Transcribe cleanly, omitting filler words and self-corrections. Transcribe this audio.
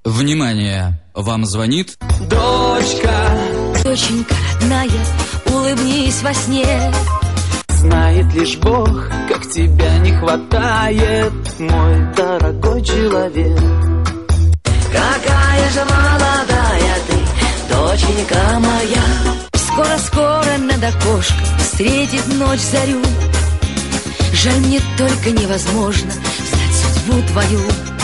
Внимание! Вам звонит дочка. Доченька родная, улыбнись во сне. Знает лишь Бог, как тебя не хватает, мой дорогой человек. Какая же молодая ты, доченька моя. Скоро-скоро над окошком встретит ночь зарю. Жаль, мне только невозможно знать судьбу твою.